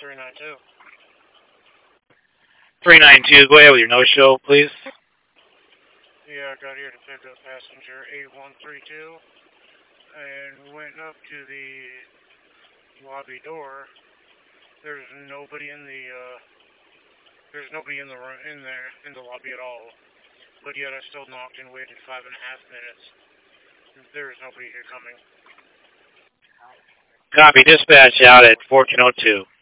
392. 392, go ahead with your no-show, please. Yeah, I got here to pick up passenger 8132 and went up to the lobby door. There's nobody in the room in the lobby at all. But yet I still knocked and waited 5.5 minutes. There's nobody here coming. Copy, dispatch out at 1402.